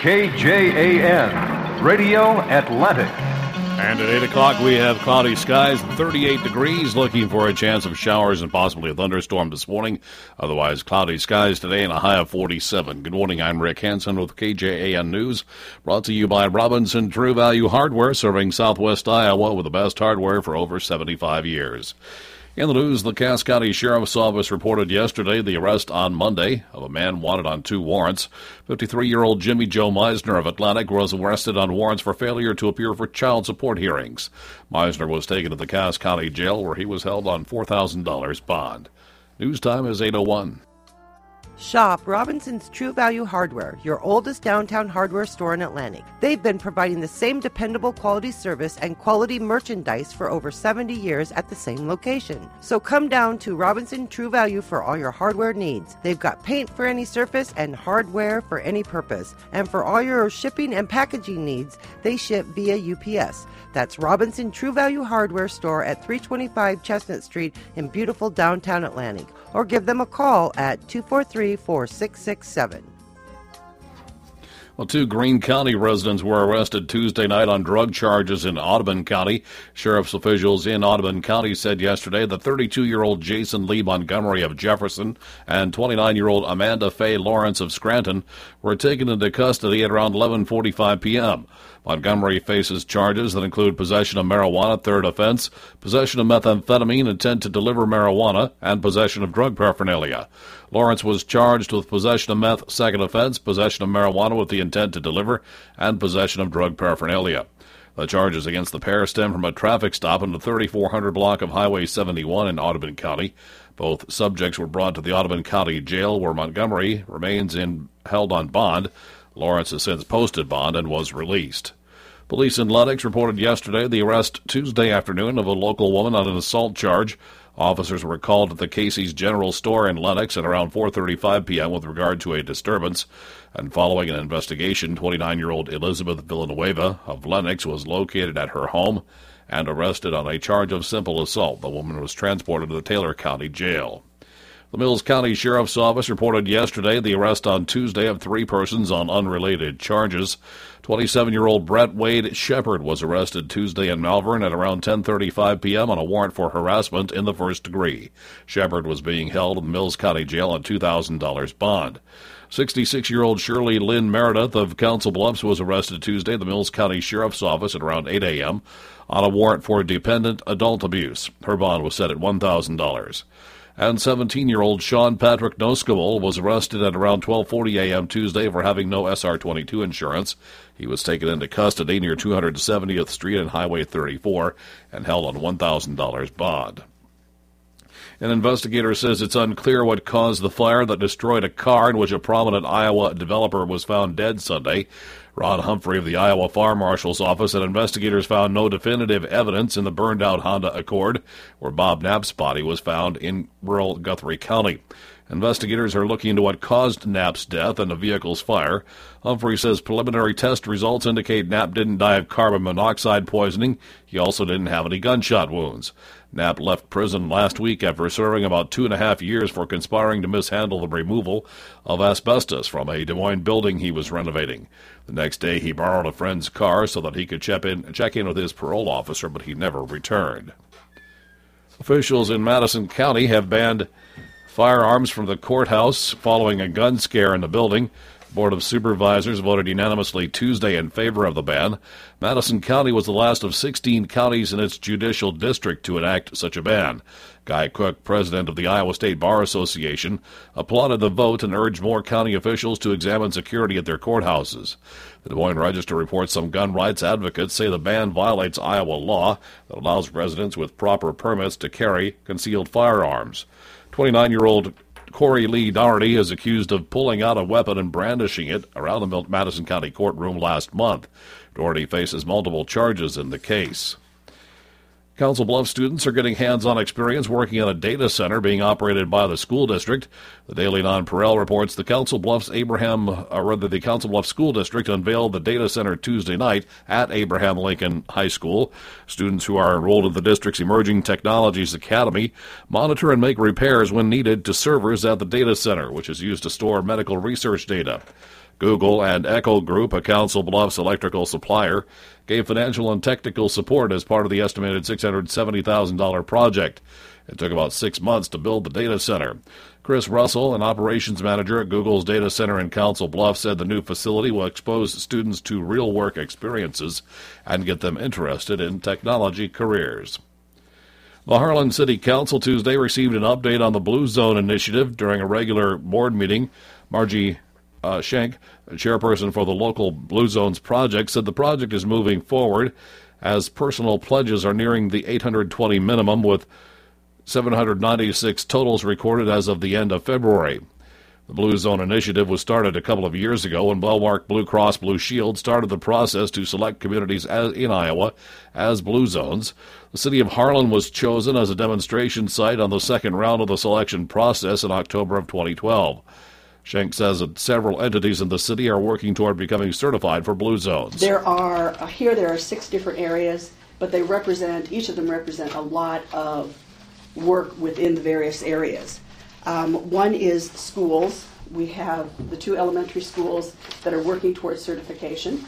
KJAN, Radio Atlantic. And at 8 o'clock, we have cloudy skies and 38 degrees, looking for a chance of showers and possibly a thunderstorm this morning. Otherwise, cloudy skies today and a high of 47. Good morning, I'm Rick Hansen with KJAN News, brought to you by Robinson True Value Hardware, serving Southwest Iowa with the best hardware for over 75 years. In the news, the Cass County Sheriff's Office reported yesterday the arrest on Monday of a man wanted on 2 warrants. 53-year-old Jimmy Joe Meisner of Atlantic was arrested on warrants for failure to appear for child support hearings. Meisner was taken to the Cass County Jail, where he was held on $4,000 bond. News time is 8:01. Shop Robinson's True Value Hardware, your oldest downtown hardware store in Atlantic. They've been providing the same dependable quality service and quality merchandise for over 70 years at the same location. So come down to Robinson True Value for all your hardware needs. They've got paint for any surface and hardware for any purpose. And for all your shipping and packaging needs, they ship via UPS. That's Robinson True Value Hardware Store at 325 Chestnut Street in beautiful downtown Atlantic. Or give them a call at 243-4667. Well, 2 Greene County residents were arrested Tuesday night on drug charges in Audubon County. Sheriff's officials in Audubon County said yesterday that 32-year-old Jason Lee Montgomery of Jefferson and 29-year-old Amanda Faye Lawrence of Scranton were taken into custody at around 11:45 p.m. Montgomery faces charges that include possession of marijuana, 3rd offense, possession of methamphetamine, intent to deliver marijuana, and possession of drug paraphernalia. Lawrence was charged with possession of meth, 2nd offense, possession of marijuana with the intent to deliver, and possession of drug paraphernalia. The charges against the pair stem from a traffic stop in the 3400 block of Highway 71 in Audubon County. Both subjects were brought to the Audubon County Jail, where Montgomery remains held on bond. Lawrence has since posted bond and was released. Police in Lenox reported yesterday the arrest Tuesday afternoon of a local woman on an assault charge. Officers were called at the Casey's General Store in Lenox at around 4:35 p.m. with regard to a disturbance. And following an investigation, 29-year-old Elizabeth Villanueva of Lenox was located at her home and arrested on a charge of simple assault. The woman was transported to the Taylor County Jail. The Mills County Sheriff's Office reported yesterday the arrest on Tuesday of 3 persons on unrelated charges. 27-year-old Brett Wade Shepard was arrested Tuesday in Malvern at around 10:35 p.m. on a warrant for harassment in the 1st degree. Shepard was being held in the Mills County Jail on $2,000 bond. 66-year-old Shirley Lynn Meredith of Council Bluffs was arrested Tuesday at the Mills County Sheriff's Office at around 8 a.m. on a warrant for dependent adult abuse. Her bond was set at $1,000. And 17-year-old Sean Patrick Noskabel was arrested at around 12:40 a.m. Tuesday for having no SR-22 insurance. He was taken into custody near 270th Street and Highway 34 and held on $1,000 bond. An investigator says it's unclear what caused the fire that destroyed a car in which a prominent Iowa developer was found dead Sunday. Ron Humphrey of the Iowa Fire Marshal's Office said investigators found no definitive evidence in the burned-out Honda Accord, where Bob Knapp's body was found in rural Guthrie County. Investigators are looking into what caused Knapp's death and the vehicle's fire. Humphrey says preliminary test results indicate Knapp didn't die of carbon monoxide poisoning. He also didn't have any gunshot wounds. Knapp left prison last week after serving about 2.5 years for conspiring to mishandle the removal of asbestos from a Des Moines building he was renovating. The next day, he borrowed a friend's car so that he could check in with his parole officer, but he never returned. Officials in Madison County have banned firearms from the courthouse following a gun scare in the building. The Board of Supervisors voted unanimously Tuesday in favor of the ban. Madison County was the last of 16 counties in its judicial district to enact such a ban. Guy Cook, president of the Iowa State Bar Association, applauded the vote and urged more county officials to examine security at their courthouses. The Des Moines Register reports some gun rights advocates say the ban violates Iowa law that allows residents with proper permits to carry concealed firearms. 29-year-old Corey Lee Doherty is accused of pulling out a weapon and brandishing it around the Madison County courtroom last month. Doherty faces multiple charges in the case. Council Bluffs students are getting hands-on experience working in a data center being operated by the school district. The Daily Non-Pareil reports the Council Bluffs School District unveiled the data center Tuesday night at Abraham Lincoln High School. Students who are enrolled in the district's Emerging Technologies Academy monitor and make repairs when needed to servers at the data center, which is used to store medical research data. Google and Echo Group, a Council Bluffs electrical supplier, gave financial and technical support as part of the estimated $670,000 project. It took about 6 months to build the data center. Chris Russell, an operations manager at Google's data center in Council Bluffs, said the new facility will expose students to real work experiences and get them interested in technology careers. The Harlan City Council Tuesday received an update on the Blue Zone initiative during a regular board meeting. Margie Schenk, chairperson for the local Blue Zones project, said the project is moving forward as personal pledges are nearing the 820 minimum, with 796 totals recorded as of the end of February. The Blue Zone initiative was started a couple of years ago when Belmark Blue Cross Blue Shield started the process to select communities in Iowa as Blue Zones. The city of Harlan was chosen as a demonstration site on the second round of the selection process in October of 2012. Schenk says that several entities in the city are working toward becoming certified for Blue Zones. There are 6 different areas, but each of them represent a lot of work within the various areas. One is schools. We have the 2 elementary schools that are working towards certification.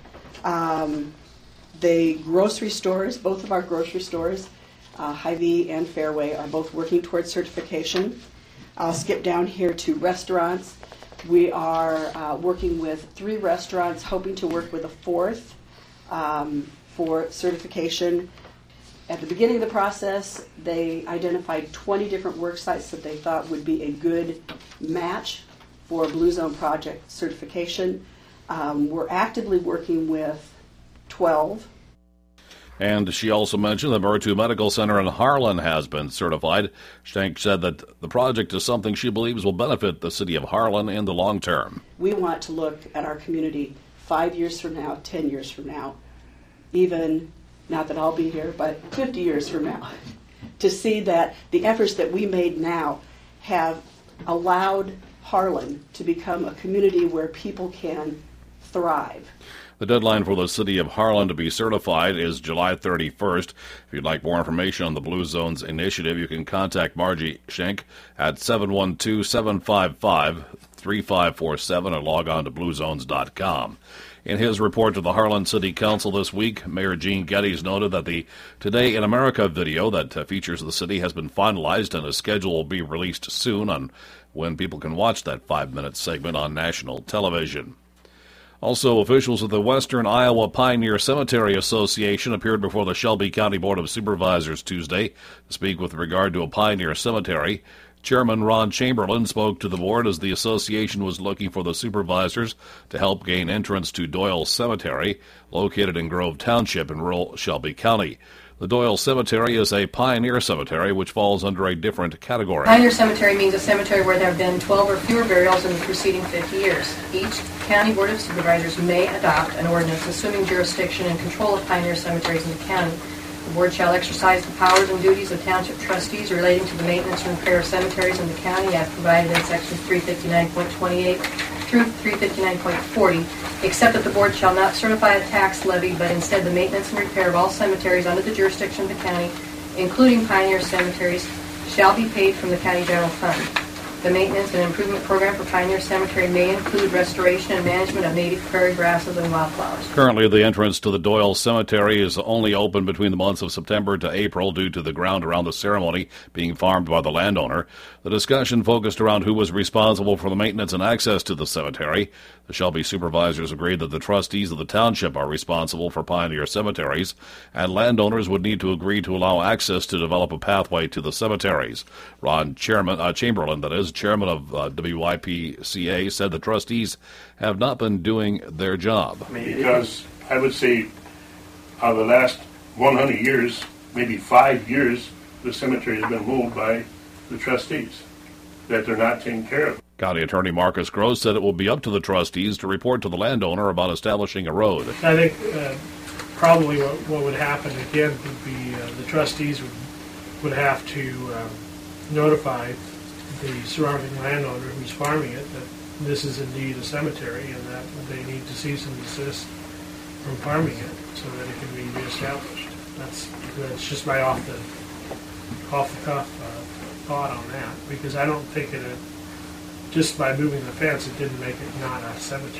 The grocery stores, both of our grocery stores, Hy-Vee and Fairway, are both working towards certification. I'll skip down here to restaurants. We are working with 3 restaurants, hoping to work with a 4th for certification. At the beginning of the process, they identified 20 different work sites that they thought would be a good match for Blue Zone project certification. We're actively working with 12. And she also mentioned the Murtu Medical Center in Harlan has been certified. Schenk said that the project is something she believes will benefit the city of Harlan in the long term. We want to look at our community 5 years from now, 10 years from now, even, not that I'll be here, but 50 years from now, to see that the efforts that we made now have allowed Harlan to become a community where people can thrive. The deadline for the city of Harlan to be certified is July 31st. If you'd like more information on the Blue Zones initiative, you can contact Margie Schenk at 712-755-3547 or log on to bluezones.com. In his report to the Harlan City Council this week, Mayor Gene Geddes noted that the Today in America video that features the city has been finalized and a schedule will be released soon on when people can watch that 5-minute segment on national television. Also, officials of the Western Iowa Pioneer Cemetery Association appeared before the Shelby County Board of Supervisors Tuesday to speak with regard to a pioneer cemetery. Chairman Ron Chamberlain spoke to the board as the association was looking for the supervisors to help gain entrance to Doyle Cemetery, located in Grove Township in rural Shelby County. The Doyle Cemetery is a pioneer cemetery which falls under a different category. Pioneer cemetery means a cemetery where there have been 12 or fewer burials in the preceding 50 years. Each county board of supervisors may adopt an ordinance assuming jurisdiction and control of pioneer cemeteries in the county. The board shall exercise the powers and duties of township trustees relating to the maintenance and repair of cemeteries in the county as provided in sections 359.28 through 359.40, except that the board shall not certify a tax levy, but instead the maintenance and repair of all cemeteries under the jurisdiction of the county, including pioneer cemeteries, shall be paid from the county general fund. The maintenance and improvement program for Pioneer Cemetery may include restoration and management of native prairie grasses and wildflowers. Currently, the entrance to the Doyle Cemetery is only open between the months of September to April due to the ground around the ceremony being farmed by the landowner. The discussion focused around who was responsible for the maintenance and access to the cemetery. The Shelby supervisors agreed that the trustees of the township are responsible for pioneer cemeteries, and landowners would need to agree to allow access to develop a pathway to the cemeteries. Ron Chamberlain, chairman of WYPCA, said the trustees have not been doing their job. Because I would say out of the last 100 years, maybe 5 years, the cemetery has been moved by the trustees, that they're not taken care of. County Attorney Marcus Gross said it will be up to the trustees to report to the landowner about establishing a road. I think probably what would happen again would be the trustees would have to notify the surrounding landowner who's farming it that this is indeed a cemetery and that they need to cease and desist from farming it so that it can be reestablished. That's just my off the cuff thought on that, because I don't think just by moving the fence, it didn't make it not a cemetery.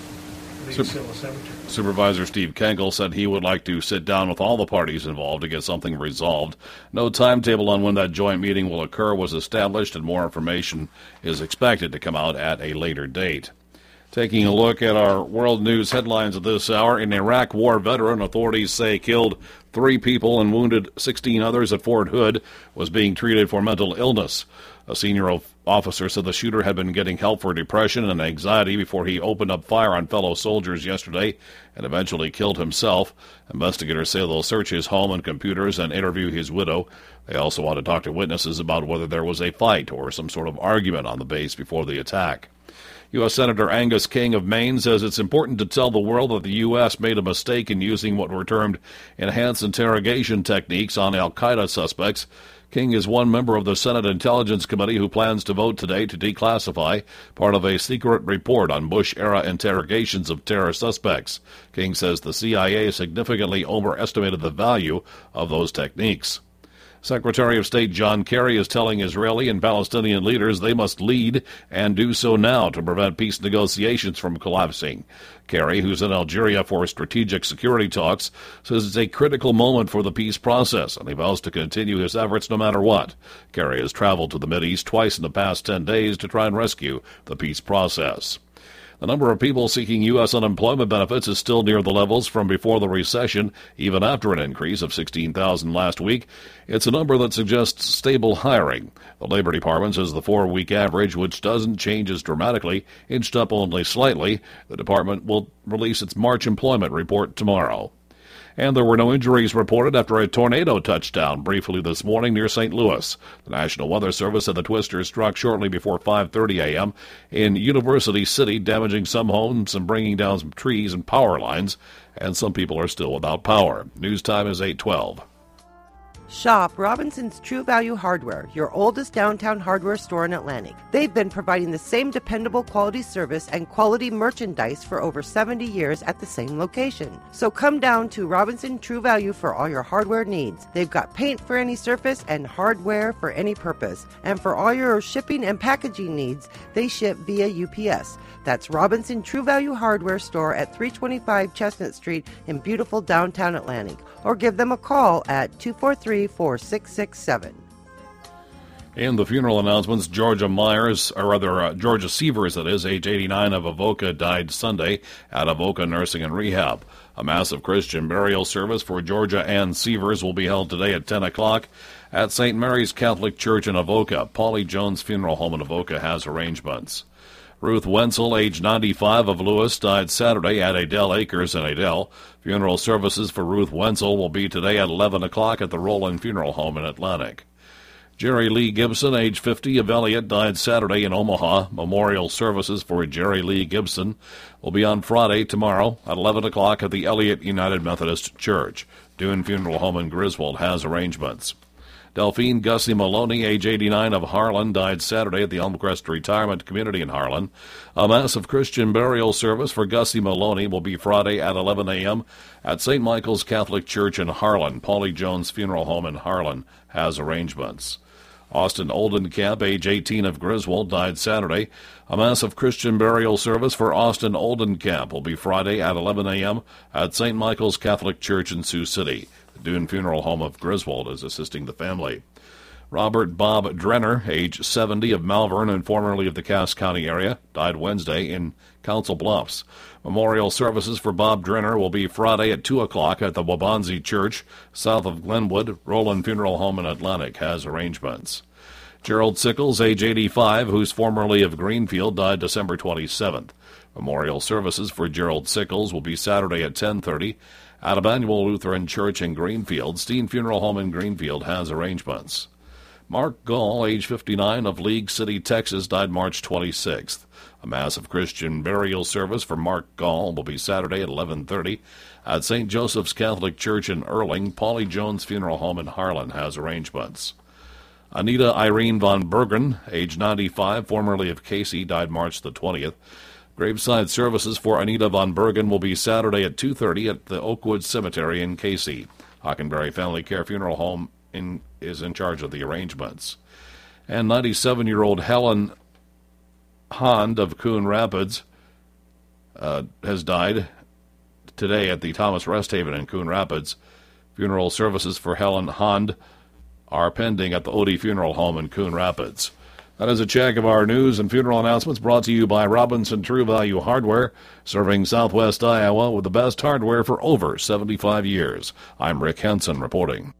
I think it's still a cemetery. Supervisor Steve Kengel said he would like to sit down with all the parties involved to get something resolved. No timetable on when that joint meeting will occur was established, and more information is expected to come out at a later date. Taking a look at our world news headlines of this hour, an Iraq war veteran authorities say killed 3 people and wounded 16 others at Fort Hood was being treated for mental illness. A senior officer said the shooter had been getting help for depression and anxiety before he opened up fire on fellow soldiers yesterday and eventually killed himself. Investigators say they'll search his home and computers and interview his widow. They also want to talk to witnesses about whether there was a fight or some sort of argument on the base before the attack. U.S. Senator Angus King of Maine says it's important to tell the world that the U.S. made a mistake in using what were termed enhanced interrogation techniques on al-Qaeda suspects. King is one member of the Senate Intelligence Committee who plans to vote today to declassify part of a secret report on Bush-era interrogations of terror suspects. King says the CIA significantly overestimated the value of those techniques. Secretary of State John Kerry is telling Israeli and Palestinian leaders they must lead and do so now to prevent peace negotiations from collapsing. Kerry, who's in Algeria for strategic security talks, says it's a critical moment for the peace process, and he vows to continue his efforts no matter what. Kerry has traveled to the Mideast twice in the past 10 days to try and rescue the peace process. The number of people seeking U.S. unemployment benefits is still near the levels from before the recession, even after an increase of 16,000 last week. It's a number that suggests stable hiring. The Labor Department says the 4-week average, which doesn't change as dramatically, inched up only slightly. The department will release its March employment report tomorrow. And there were no injuries reported after a tornado touched down briefly this morning near St. Louis. The National Weather Service said the twister struck shortly before 5:30 a.m. in University City, damaging some homes and bringing down some trees and power lines, and some people are still without power. News time is 8:12. Shop Robinson's True Value Hardware, your oldest downtown hardware store in Atlantic. They've been providing the same dependable quality service and quality merchandise for over 70 years at the same location. So come down to Robinson True Value for all your hardware needs. They've got paint for any surface and hardware for any purpose. And for all your shipping and packaging needs, they ship via UPS. That's Robinson True Value Hardware Store at 325 Chestnut Street in beautiful downtown Atlantic. Or give them a call at 243-4667. In the funeral announcements, Georgia Sievers, age 89 of Avoca, died Sunday at Avoca Nursing and Rehab. A massive Christian burial service for Georgia Ann Sievers will be held today at 10 o'clock at St. Mary's Catholic Church in Avoca. Paulie Jones Funeral Home in Avoca has arrangements. Ruth Wenzel, age 95 of Lewis, died Saturday at Adele Acres in Adele. Funeral services for Ruth Wenzel will be today at 11 o'clock at the Roland Funeral Home in Atlantic. Jerry Lee Gibson, age 50 of Elliott, died Saturday in Omaha. Memorial services for Jerry Lee Gibson will be on Friday, tomorrow, at 11 o'clock at the Elliott United Methodist Church. Dune Funeral Home in Griswold has arrangements. Delphine Gussie Maloney, age 89 of Harlan, died Saturday at the Elmcrest Retirement Community in Harlan. A massive Christian burial service for Gussie Maloney will be Friday at 11 a.m. at St. Michael's Catholic Church in Harlan. Paulie Jones Funeral Home in Harlan has arrangements. Austin Oldenkamp, age 18 of Griswold, died Saturday. A massive Christian burial service for Austin Oldenkamp will be Friday at 11 a.m. at St. Michael's Catholic Church in Sioux City. The Dune Funeral Home of Griswold is assisting the family. Robert Bob Drenner, age 70 of Malvern and formerly of the Cass County area, died Wednesday in Council Bluffs. Memorial services for Bob Drenner will be Friday at 2 o'clock at the Wabanzi Church, south of Glenwood. Roland Funeral Home in Atlantic has arrangements. Gerald Sickles, age 85, who's formerly of Greenfield, died December 27th. Memorial services for Gerald Sickles will be Saturday at 10:30 at Emmanuel Lutheran Church in Greenfield. Steen Funeral Home in Greenfield has arrangements. Mark Gall, age 59 of League City, Texas, died March 26th. A massive Christian burial service for Mark Gall will be Saturday at 11:30 at St. Joseph's Catholic Church in Erling. Paulie Jones Funeral Home in Harlan has arrangements. Anita Irene von Bergen, age 95, formerly of Casey, died March the 20th. Graveside services for Anita von Bergen will be Saturday at 2:30 at the Oakwood Cemetery in Casey. Hockenberry Family Care Funeral Home is in charge of the arrangements. And 97-year-old Helen Hond of Coon Rapids has died today at the Thomas Rest Haven in Coon Rapids. Funeral services for Helen Hond are pending at the Odie Funeral Home in Coon Rapids. That is a check of our news and funeral announcements brought to you by Robinson True Value Hardware, serving Southwest Iowa with the best hardware for over 75 years. I'm Rick Henson reporting.